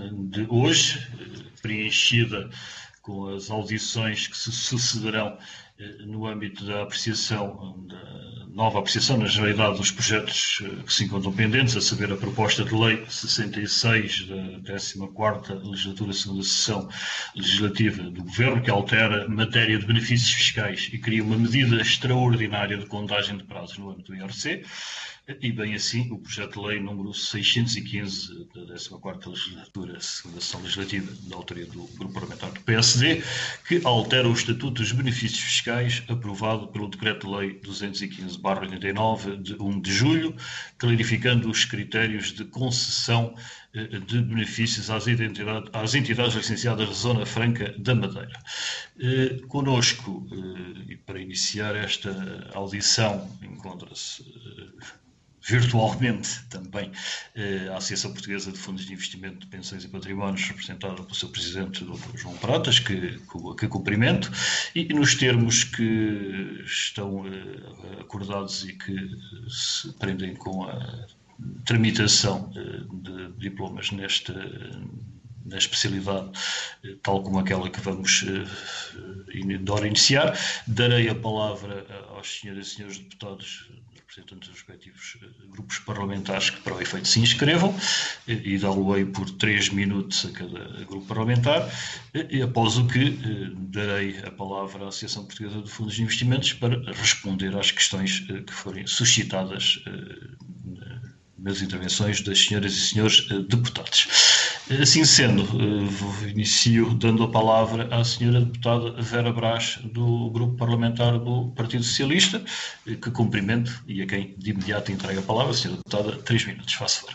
de hoje, preenchida com as audições que se sucederão no âmbito da apreciação, da nova apreciação na generalidade dos projetos que se encontram pendentes, a saber a proposta de lei 66 da 14ª legislatura, segunda sessão legislativa do Governo, que altera matéria de benefícios fiscais e cria uma medida extraordinária de contagem de prazos no âmbito do IRC, e bem assim o projeto de lei número 615 da 14ª legislatura, segunda sessão legislativa, da autoria do Grupo Parlamentar do PSD, que altera o Estatuto dos Benefícios Fiscais, aprovado pelo Decreto-Lei 215/89, de 1 de julho, clarificando os critérios de concessão de benefícios às entidades licenciadas da Zona Franca da Madeira. Conosco, e para iniciar esta audição, encontra-se virtualmente também a Associação Portuguesa de Fundos de Investimento de Pensões e Patrimónios, representada pelo seu presidente, Dr. João Pratas, que cumprimento, e nos termos que estão acordados e que se prendem com a tramitação de diplomas na especialidade, tal como aquela que vamos iniciar, darei a palavra aos senhoras e senhores deputados, representantes dos respectivos grupos parlamentares, que para o efeito se inscrevam, e dá-lo-ei por 3 minutos a cada grupo parlamentar, e após o que darei a palavra à Associação Portuguesa de Fundos de Investimentos para responder às questões que forem suscitadas nas intervenções das senhoras e senhores deputados. Assim sendo, inicio dando a palavra à senhora deputada Vera Brás, do Grupo Parlamentar do Partido Socialista, que cumprimento e a quem de imediato entrego a palavra. Senhora deputada, 3 minutos, faça favor.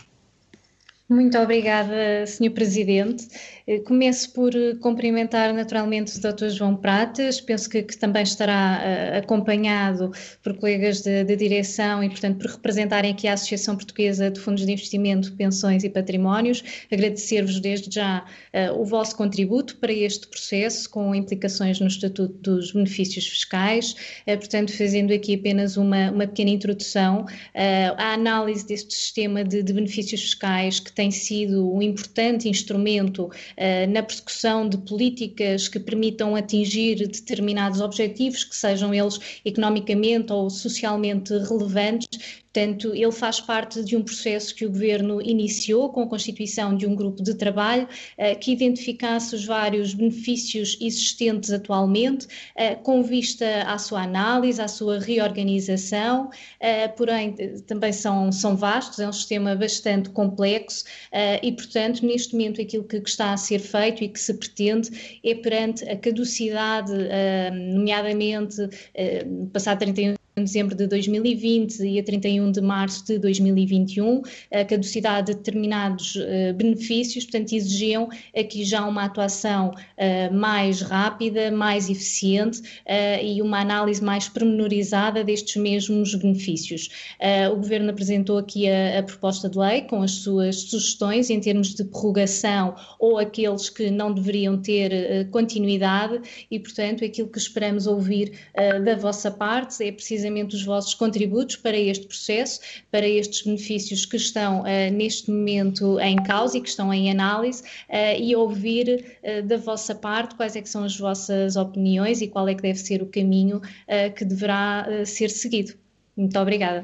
Muito obrigada, Sr. Presidente. Começo por cumprimentar naturalmente o Dr. João Pratas, penso que também estará acompanhado por colegas da direção e, portanto, por representarem aqui a Associação Portuguesa de Fundos de Investimento, Pensões e Patrimónios. Agradecer-vos desde já o vosso contributo para este processo, com implicações no Estatuto dos Benefícios Fiscais, portanto, fazendo aqui apenas uma pequena introdução à análise deste sistema de benefícios fiscais, que tem sido um importante instrumento na persecução de políticas que permitam atingir determinados objetivos, que sejam eles economicamente ou socialmente relevantes. Portanto, ele faz parte de um processo que o Governo iniciou com a constituição de um grupo de trabalho que identificasse os vários benefícios existentes atualmente, com vista à sua análise, à sua reorganização, porém também são vastos, é um sistema bastante complexo e, portanto, neste momento aquilo que está a ser feito e que se pretende é, perante a caducidade, nomeadamente passado 31 de dezembro de 2020 e a 31 de março de 2021, a caducidade de determinados benefícios, portanto, exigiam aqui já uma atuação mais rápida, mais eficiente e uma análise mais pormenorizada destes mesmos benefícios. O Governo apresentou aqui a proposta de lei com as suas sugestões em termos de prorrogação ou aqueles que não deveriam ter continuidade e, portanto, aquilo que esperamos ouvir da vossa parte é precisamente os vossos contributos para este processo, para estes benefícios que estão neste momento em causa e que estão em análise e ouvir da vossa parte quais é que são as vossas opiniões e qual é que deve ser o caminho que deverá ser seguido. Muito obrigada.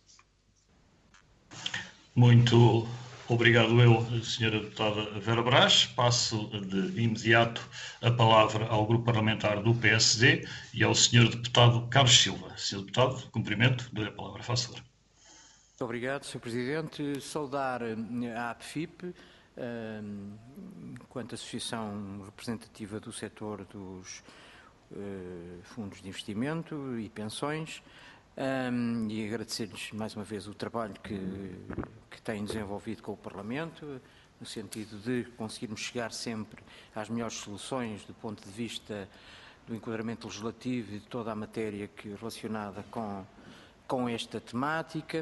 Muito obrigado eu, Sra. Deputada Vera Brás. Passo de imediato a palavra ao Grupo Parlamentar do PSD e ao Sr. Deputado Carlos Silva. Sr. Deputado, cumprimento, dou-lhe a palavra, faça favor. Muito obrigado, Sr. Presidente. Saudar a APFIP, enquanto associação representativa do setor dos fundos de investimento e pensões, e agradecer-lhes mais uma vez o trabalho que têm desenvolvido com o Parlamento, no sentido de conseguirmos chegar sempre às melhores soluções do ponto de vista do enquadramento legislativo e de toda a matéria relacionada com esta temática.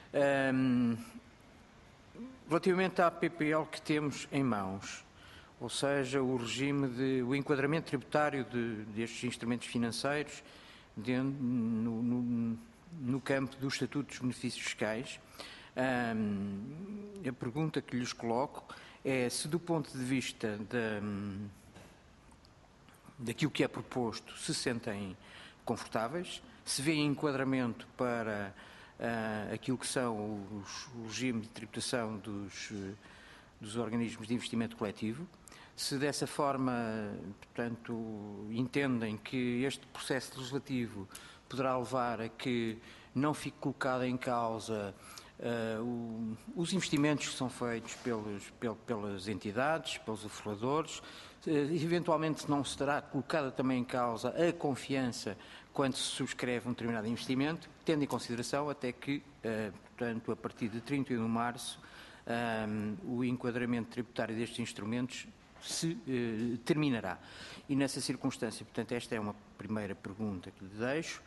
Relativamente à PPL que temos em mãos, ou seja, o regime o enquadramento tributário destes instrumentos financeiros no campo do Estatuto dos Benefícios Fiscais, a pergunta que lhes coloco é se do ponto de vista daquilo que é proposto se sentem confortáveis, se vê enquadramento para aquilo que são o regime de tributação dos organismos de investimento coletivo, se dessa forma, portanto, entendem que este processo legislativo poderá levar a que não fique colocado em causa os investimentos que são feitos pelas entidades, pelos ofertadores, eventualmente não se terá colocada também em causa a confiança quando se subscreve um determinado investimento, tendo em consideração até que, portanto, a partir de 31 de março, o enquadramento tributário destes instrumentos se terminará. E nessa circunstância, portanto, esta é uma primeira pergunta que lhe deixo.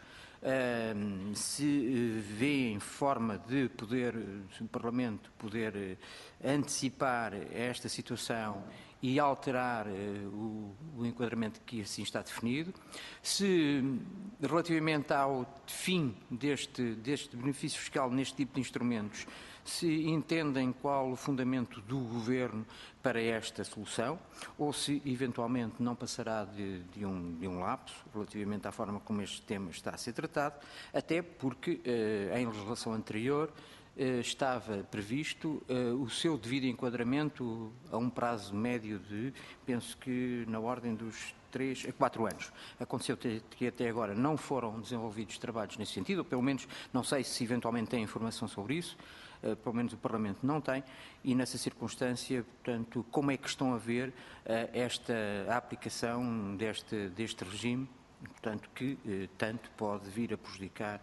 Se vê em forma de o Parlamento poder antecipar esta situação e alterar o enquadramento que assim está definido, se relativamente ao fim deste benefício fiscal neste tipo de instrumentos, se entendem qual o fundamento do Governo para esta solução, ou se eventualmente não passará de um lapso relativamente à forma como este tema está a ser tratado, até porque em legislação anterior estava previsto o seu devido enquadramento a um prazo médio de, penso que na ordem dos 3 a 4 anos. Aconteceu que até agora não foram desenvolvidos trabalhos nesse sentido, ou pelo menos não sei se eventualmente tem informação sobre isso, pelo menos o Parlamento não tem, e nessa circunstância, portanto, como é que estão a ver a aplicação deste regime, portanto, que tanto pode vir a prejudicar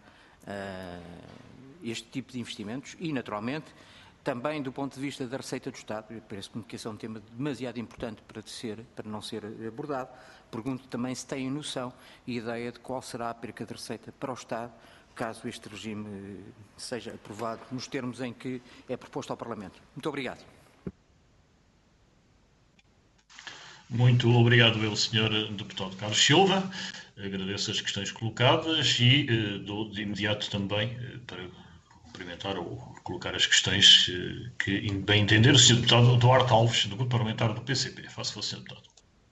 este tipo de investimentos e, naturalmente, também do ponto de vista da receita do Estado, parece-me que esse é um tema demasiado importante para não ser abordado. Pergunto também se têm noção e ideia de qual será a perca de receita para o Estado caso este regime seja aprovado nos termos em que é proposto ao Parlamento. Muito obrigado. Muito obrigado, Sr. Deputado Carlos Silva. Agradeço as questões colocadas e dou de imediato também para cumprimentar ou colocar as questões que bem entender o Sr. Deputado Duarte Alves, do Grupo Parlamentar do PCP. Faça-o, Sr. Deputado.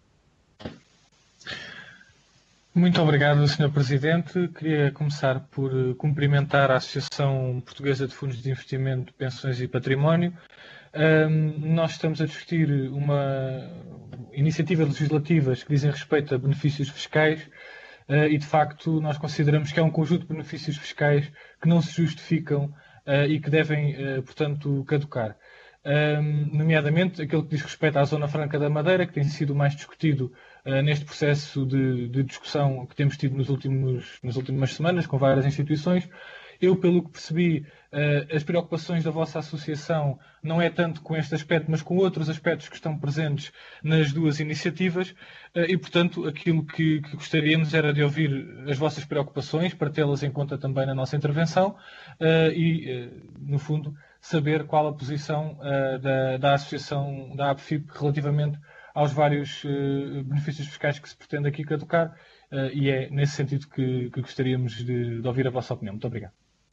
Muito obrigado, Sr. Presidente. Queria começar por cumprimentar a Associação Portuguesa de Fundos de Investimento, Pensões e Património. Nós estamos a discutir uma iniciativa legislativa que dizem respeito a benefícios fiscais e, de facto, nós consideramos que é um conjunto de benefícios fiscais que não se justificam e que devem, portanto, caducar. Nomeadamente aquele que diz respeito à Zona Franca da Madeira, que tem sido mais discutido neste processo de discussão que temos tido nas últimas semanas com várias instituições. Eu, pelo que percebi, as preocupações da vossa associação não é tanto com este aspecto, mas com outros aspectos que estão presentes nas duas iniciativas e, portanto, aquilo que gostaríamos era de ouvir as vossas preocupações, para tê-las em conta também na nossa intervenção e, no fundo, saber qual a posição da associação da APFIP relativamente aos vários benefícios fiscais que se pretende aqui caducar e é nesse sentido que gostaríamos de ouvir a vossa opinião. Muito obrigado.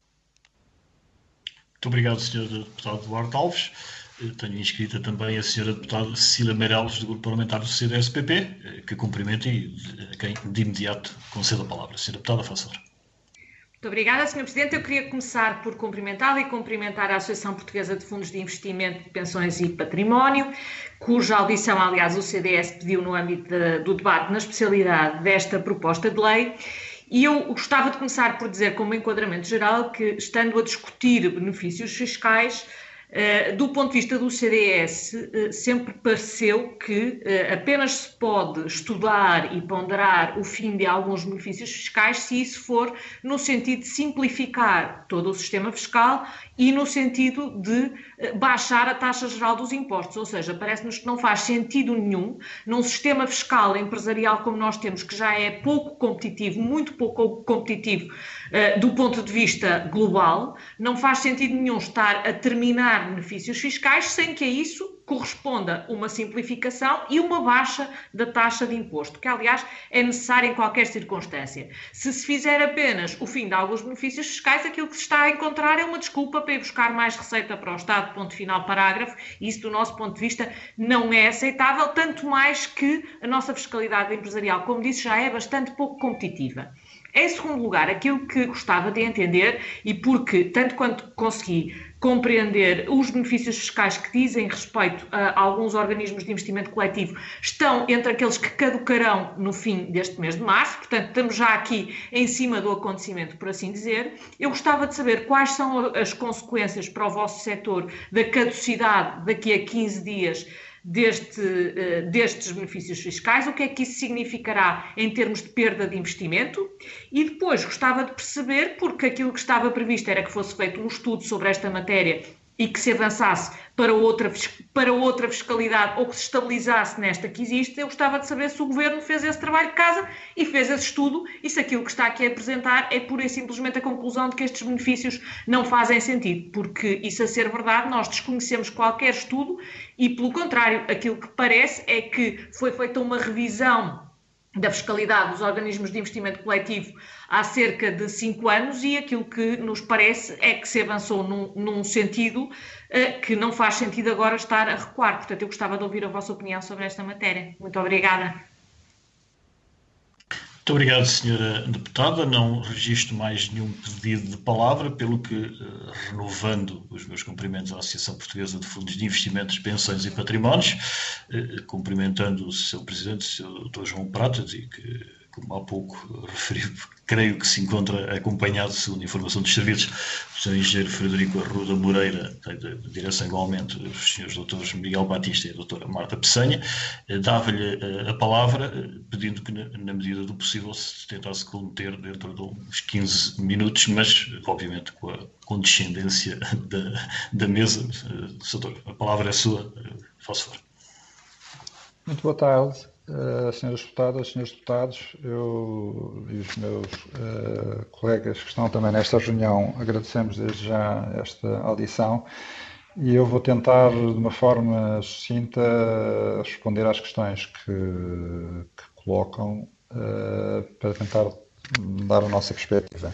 Muito obrigado, Sr. Deputado Duarte Alves. Tenho inscrita também a Sra. Deputada Cecília Meireles, do Grupo Parlamentar do CDS-PP, que cumprimento e a quem de imediato concedo a palavra. Sra. Deputada, faça favor. Muito obrigada, Sr. Presidente. Eu queria começar por cumprimentá-la e cumprimentar a Associação Portuguesa de Fundos de Investimento, Pensões e Património, cuja audição, aliás, o CDS pediu no âmbito do debate na especialidade desta proposta de lei. E eu gostava de começar por dizer, como enquadramento geral, que, estando a discutir benefícios fiscais, do ponto de vista do CDS, sempre pareceu que apenas se pode estudar e ponderar o fim de alguns benefícios fiscais se isso for no sentido de simplificar todo o sistema fiscal e no sentido de baixar a taxa geral dos impostos. Ou seja, parece-nos que não faz sentido nenhum, num sistema fiscal empresarial como nós temos, que já é pouco competitivo, muito pouco competitivo do ponto de vista global, não faz sentido nenhum estar a terminar benefícios fiscais sem que a isso corresponda uma simplificação e uma baixa da taxa de imposto, que aliás é necessária em qualquer circunstância. Se se fizer apenas o fim de alguns benefícios fiscais, aquilo que se está a encontrar é uma desculpa para ir buscar mais receita para o Estado, ponto final, parágrafo, e isso do nosso ponto de vista não é aceitável, tanto mais que a nossa fiscalidade empresarial, como disse, já é bastante pouco competitiva. Em segundo lugar, aquilo que gostava de entender, e porque, tanto quanto consegui compreender, os benefícios fiscais que dizem respeito a alguns organismos de investimento coletivo estão entre aqueles que caducarão no fim deste mês de março, portanto estamos já aqui em cima do acontecimento, por assim dizer. Eu gostava de saber quais são as consequências para o vosso setor da caducidade daqui a 15 dias destes benefícios fiscais, o que é que isso significará em termos de perda de investimento, e depois gostava de perceber, porque aquilo que estava previsto era que fosse feito um estudo sobre esta matéria e que se avançasse para outra fiscalidade ou que se estabilizasse nesta que existe. Eu gostava de saber se o Governo fez esse trabalho de casa e fez esse estudo, e se aquilo que está aqui a apresentar é pura e simplesmente a conclusão de que estes benefícios não fazem sentido, porque isso, a ser verdade, nós desconhecemos qualquer estudo e, pelo contrário, aquilo que parece é que foi feita uma revisão da fiscalidade dos organismos de investimento coletivo há cerca de 5 anos, e aquilo que nos parece é que se avançou num sentido que não faz sentido agora estar a recuar. Portanto, eu gostava de ouvir a vossa opinião sobre esta matéria. Muito obrigada. Muito obrigado, Sra. Deputada. Não registro mais nenhum pedido de palavra, pelo que, renovando os meus cumprimentos à Associação Portuguesa de Fundos de Investimentos, Pensões e Patrimónios, cumprimentando o seu Presidente, o Dr. João Pratas, e que, como há pouco referiu, creio que se encontra acompanhado, segundo informação dos serviços, do Sr. Engenheiro Frederico Arruda Moreira, da direção igualmente, os Srs. Drs. Miguel Batista e a Dra. Marta Peçanha. Dava-lhe a palavra, pedindo que, na medida do possível, se tentasse conter dentro de uns 15 minutos, mas, obviamente, com a condescendência da mesa. Doutor, a palavra é sua, faço favor. Muito boa tarde. Senhoras deputadas, senhores deputados, eu e os meus colegas que estão também nesta reunião, agradecemos desde já esta audição, e eu vou tentar, de uma forma sucinta, responder às questões que colocam, para tentar dar a nossa perspectiva.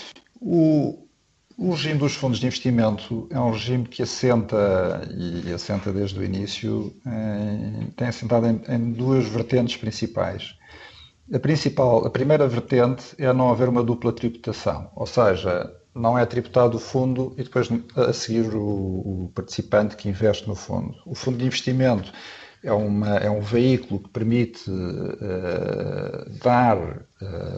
O regime dos fundos de investimento é um regime que assenta, e assenta desde o início, tem assentado em duas vertentes principais. A primeira vertente é não haver uma dupla tributação, ou seja, não é tributado o fundo e depois a seguir o participante que investe no fundo. O fundo de investimento é um veículo que permite dar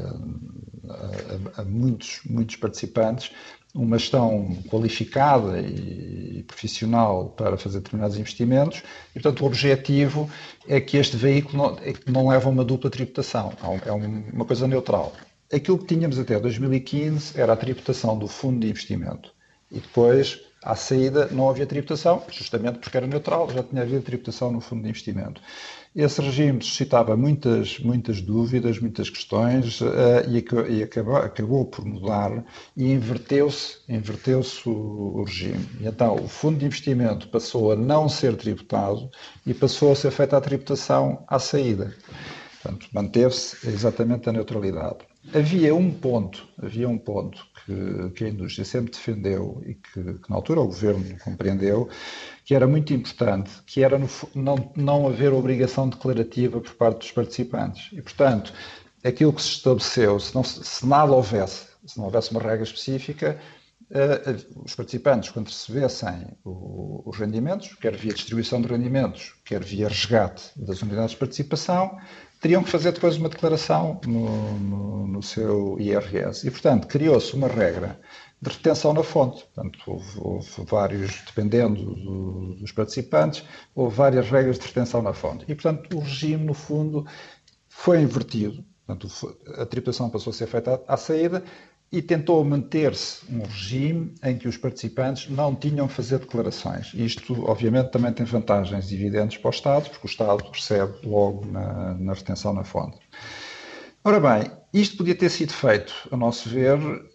a muitos participantes uma gestão qualificada e profissional para fazer determinados investimentos, e, portanto, o objetivo é que este veículo não leve a uma dupla tributação, é uma coisa neutral. Aquilo que tínhamos até 2015 era a tributação do fundo de investimento, e depois, à saída, não havia tributação, justamente porque era neutral, já tinha havido tributação no fundo de investimento. Esse regime suscitava muitas dúvidas, muitas questões, e acabou por mudar, e inverteu-se o regime. E então o fundo de investimento passou a não ser tributado e passou a ser feita a tributação à saída. Portanto, manteve-se exatamente a neutralidade. Havia um ponto que a indústria sempre defendeu e que na altura o Governo compreendeu, que era muito importante, que era não haver obrigação declarativa por parte dos participantes. E, portanto, aquilo que se estabeleceu, se não houvesse uma regra específica, os participantes, quando recebessem os rendimentos, quer via distribuição de rendimentos, quer via resgate das unidades de participação, teriam que fazer depois uma declaração no seu IRS. E, portanto, criou-se uma regra de retenção na fonte. Portanto, houve vários, dependendo dos participantes, houve várias regras de retenção na fonte. E, portanto, o regime, no fundo, foi invertido. Portanto, a tributação passou a ser feita à saída e tentou manter-se um regime em que os participantes não tinham que fazer declarações. Isto, obviamente, também tem vantagens evidentes para o Estado, porque o Estado recebe logo na retenção na fonte. Ora bem, isto podia ter sido feito, a nosso ver,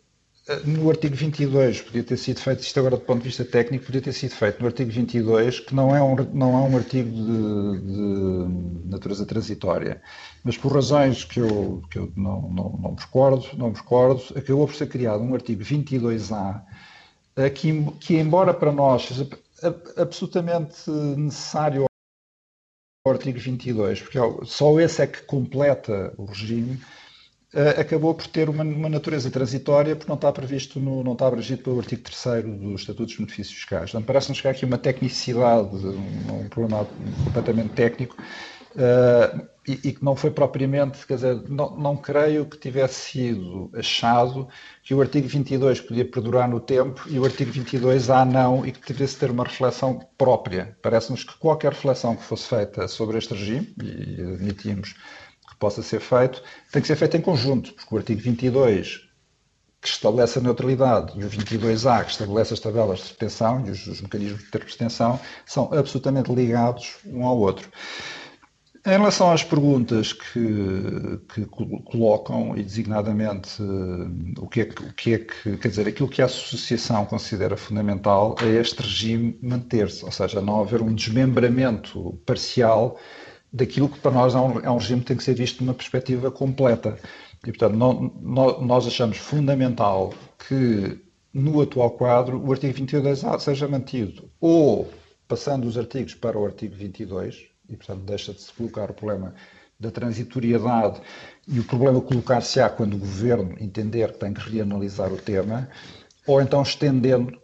no artigo 22 podia ter sido feito, isto agora do ponto de vista técnico, podia ter sido feito no artigo 22, que não é um artigo de natureza transitória, mas por razões que eu não me recordo, acabou por ser criado um artigo 22A, que embora para nós seja absolutamente necessário ao artigo 22, porque só esse é que completa o regime, acabou por ter uma natureza transitória porque não está previsto, não está abrangido pelo artigo 3º dos Estatutos de Benefícios Fiscais. Portanto, parece-nos que há aqui uma tecnicidade, um problema completamente técnico, e que não foi propriamente, quer dizer, não creio que tivesse sido achado que o artigo 22 podia perdurar no tempo e o artigo 22A não, e que tivesse ter uma reflexão própria. Parece-nos que qualquer reflexão que fosse feita sobre este regime, e admitimos que possa ser feito, tem que ser feito em conjunto, porque o artigo 22, que estabelece a neutralidade, e o 22A, que estabelece as tabelas de retenção e os mecanismos de retenção, são absolutamente ligados um ao outro. Em relação às perguntas que colocam, e designadamente o que é que, quer dizer, aquilo que a associação considera fundamental é este regime manter-se, ou seja, não haver um desmembramento parcial daquilo que para nós é um regime que tem que ser visto numa perspectiva completa. E, portanto, nós achamos fundamental que, no atual quadro, o artigo 22A seja mantido, ou passando os artigos para o artigo 22, e, portanto, deixa de se colocar o problema da transitoriedade e o problema colocar-se-á quando o Governo entender que tem que reanalisar o tema, ou então estendendo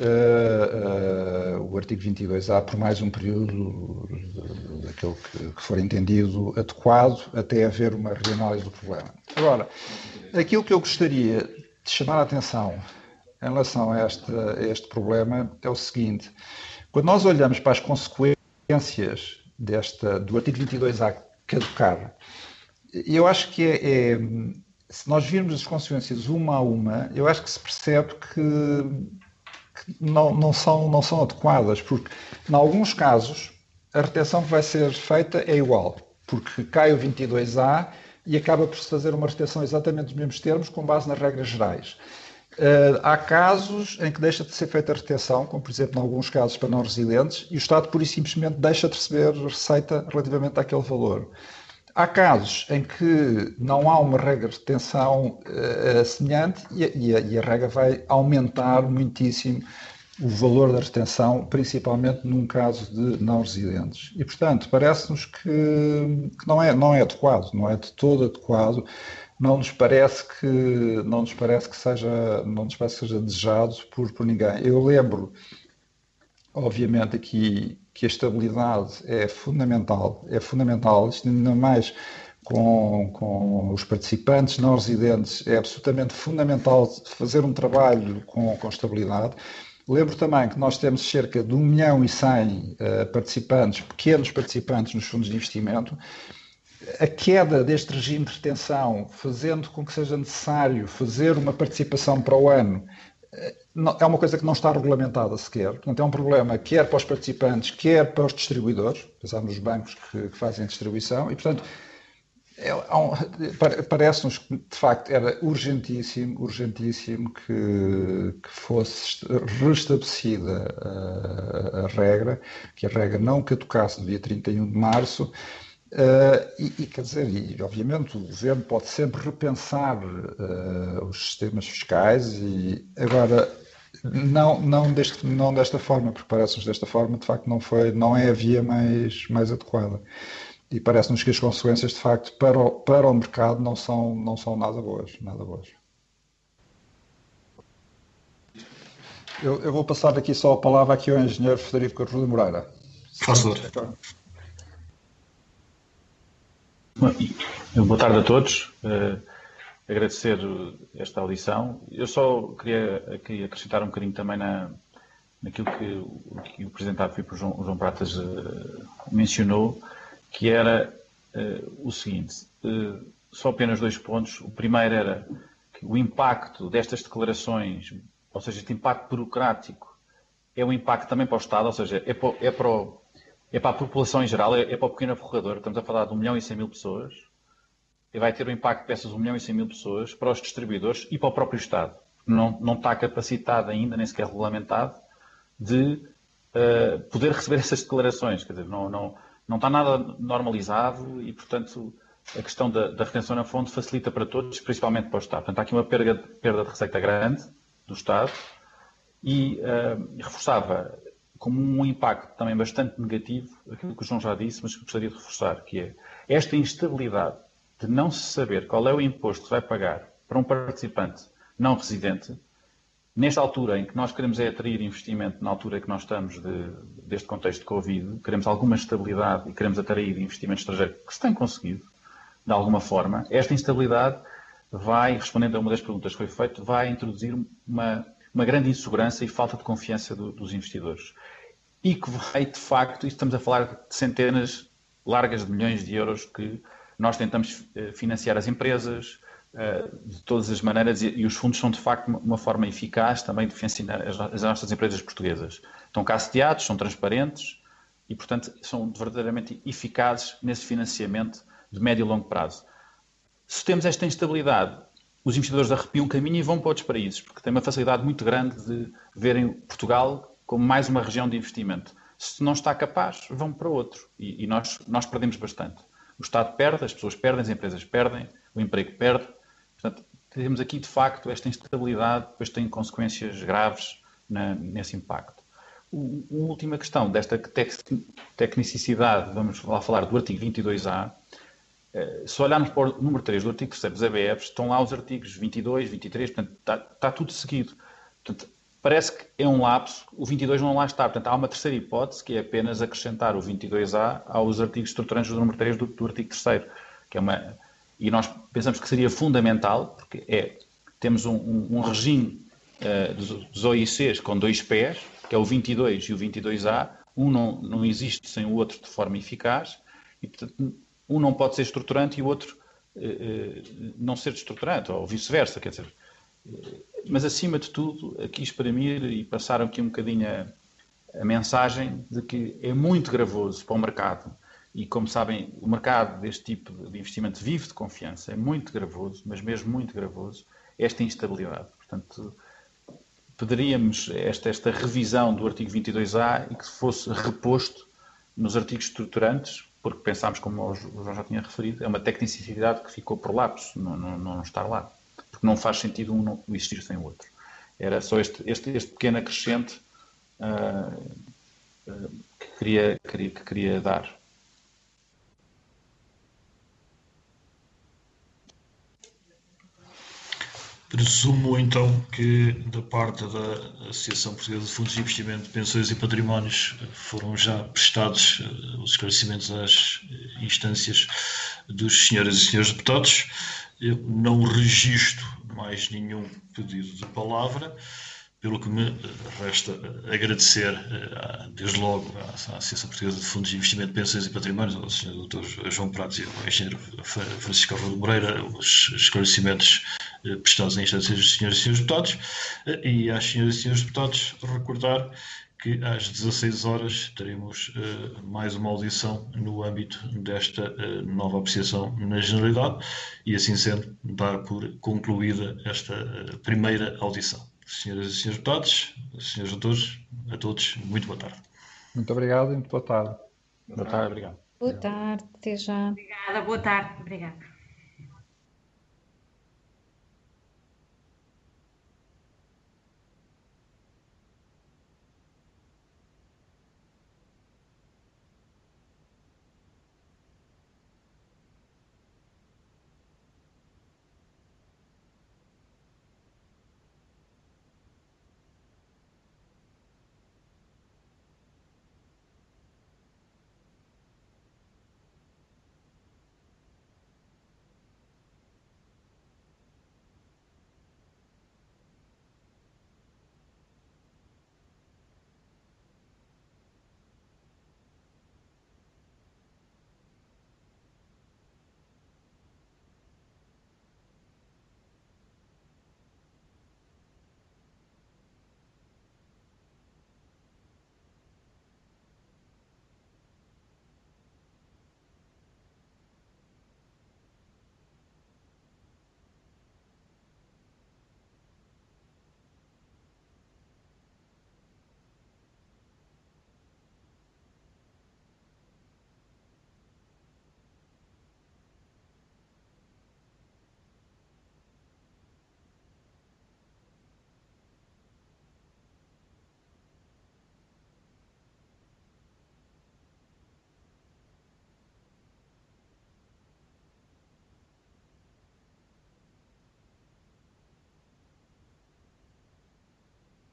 o artigo 22A por mais um período daquele que for entendido adequado até haver uma reanálise do problema. Agora, aquilo que eu gostaria de chamar a atenção em relação a este problema é o seguinte: quando nós olhamos para as consequências do artigo 22A caducar, eu acho que se nós virmos as consequências uma a uma, eu acho que se percebe que não são adequadas, porque em alguns casos a retenção que vai ser feita é igual, porque cai o 22A e acaba por se fazer uma retenção exatamente dos mesmos termos com base nas regras gerais. Há casos em que deixa de ser feita a retenção, como por exemplo em alguns casos para não residentes, e o Estado pura e simplesmente deixa de receber receita relativamente àquele valor. Há casos em que não há uma regra de retenção semelhante e a regra vai aumentar muitíssimo o valor da retenção, principalmente num caso de não residentes. E, portanto, parece-nos que não é adequado, não é de todo adequado. Não nos parece que seja desejado por ninguém. Eu lembro, obviamente, aqui que a estabilidade é fundamental, isto ainda mais com os participantes não residentes, é absolutamente fundamental fazer um trabalho com estabilidade. Lembro também que nós temos cerca de 1.100.000 participantes, pequenos participantes nos fundos de investimento. A queda deste regime de retenção, fazendo com que seja necessário fazer uma participação para o ano, é uma coisa que não está regulamentada sequer. Portanto, é um problema quer para os participantes, quer para os distribuidores, pensamos nos bancos que fazem a distribuição, e, portanto, parece-nos que, de facto, era urgentíssimo que fosse restabelecida a regra, que a regra não caducasse no dia 31 de março, quer dizer, obviamente o Governo pode sempre repensar os sistemas fiscais, e agora não desta forma, porque parece-nos desta forma, de facto, não é a via mais adequada. E parece-nos que as consequências, de facto, para o mercado não são nada boas. Eu vou passar aqui só a palavra aqui ao engenheiro Frederico Arruda Moreira. Faz-favor. Boa tarde a todos. Agradecer esta audição. Eu só queria aqui acrescentar um bocadinho também naquilo que o Presidente da AFIP, o João Pratas, mencionou, que era o seguinte, só apenas 2 pontos. O primeiro era que o impacto destas declarações, ou seja, este impacto burocrático, é um impacto também para o Estado, ou seja, é para a população em geral, é para o pequeno aforrador. Estamos a falar de 1.100.000 pessoas, e vai ter um impacto dessas 1.100.000 pessoas para os distribuidores e para o próprio Estado. não está capacitado ainda, nem sequer regulamentado, de poder receber essas declarações. Quer dizer, não está nada normalizado e, portanto, a questão da retenção na fonte facilita para todos, principalmente para o Estado. Portanto, há aqui uma perda de receita grande do Estado e reforçava como um impacto também bastante negativo aquilo que o João já disse, mas que gostaria de reforçar, que é esta instabilidade de não se saber qual é o imposto que se vai pagar para um participante não residente, nesta altura em que nós queremos atrair investimento, na altura que nós estamos deste contexto de Covid, queremos alguma estabilidade e queremos atrair investimento estrangeiro, que se tem conseguido, de alguma forma, esta instabilidade vai, respondendo a uma das perguntas que foi feita, vai introduzir uma grande insegurança e falta de confiança dos investidores. E que vai, de facto, estamos a falar de centenas largas de milhões de euros que nós tentamos financiar as empresas de todas as maneiras e os fundos são, de facto, uma forma eficaz também de financiar as nossas empresas portuguesas. Estão cá sediados, são transparentes e, portanto, são verdadeiramente eficazes nesse financiamento de médio e longo prazo. Se temos esta instabilidade, os investidores arrepiam o caminho e vão para outros países, porque têm uma facilidade muito grande de verem Portugal como mais uma região de investimento. Se não está capaz, vão para outro. E nós perdemos bastante. O Estado perde, as pessoas perdem, as empresas perdem, o emprego perde. Portanto, temos aqui, de facto, esta instabilidade, depois tem consequências graves nesse impacto. A última questão desta tecnicidade, vamos lá falar do artigo 22A, se olharmos para o número 3 do artigo 3 dos ABFs, estão lá os artigos 22, 23, portanto, está tudo seguido. Portanto, parece que é um lapso, o 22 não lá está. Portanto, há uma terceira hipótese, que é apenas acrescentar o 22A aos artigos estruturantes do número 3 do artigo 3º, que é e nós pensamos que seria fundamental, porque temos um regime dos OICs com dois pés, que é o 22 e o 22A, um não existe sem o outro de forma eficaz, e portanto, um não pode ser estruturante e o outro não ser estruturante, ou vice-versa, quer dizer. Mas, acima de tudo, aqui exprimir e passar aqui um bocadinho a mensagem de que é muito gravoso para o mercado. E, como sabem, o mercado deste tipo de investimento vive de confiança. É muito gravoso, mas mesmo muito gravoso, esta instabilidade. Portanto, pediríamos esta revisão do artigo 22A e que fosse reposto nos artigos estruturantes, porque pensámos, como o João já tinha referido, é uma tecnicidade que ficou por lapso, não estar lá. Porque não faz sentido um não existir sem o outro. Era só este pequeno acrescente que queria dar. Presumo, então, que da parte da Associação Portuguesa de Fundos de Investimento, Pensões e Patrimónios foram já prestados os esclarecimentos às instâncias dos senhoras e senhores deputados. Eu não registro mais nenhum pedido de palavra, pelo que me resta agradecer, desde logo, à Associação Portuguesa de Fundos de Investimento, Pensões e Patrimónios, ao Sr. Dr. João Prates e ao Engenheiro Francisco Alvaro Moreira, os esclarecimentos prestados em instâncias dos senhores e senhores deputados, e às senhoras e senhores deputados recordar que às 16 horas teremos mais uma audição no âmbito desta nova apreciação na Generalidade e, assim sendo, dá por concluída esta primeira audição. Senhoras e senhores deputados, senhores doutores, a todos, muito boa tarde. Muito obrigado e muito boa tarde. Boa tarde, obrigado. Boa tarde, até já. Obrigada, boa tarde. Obrigada.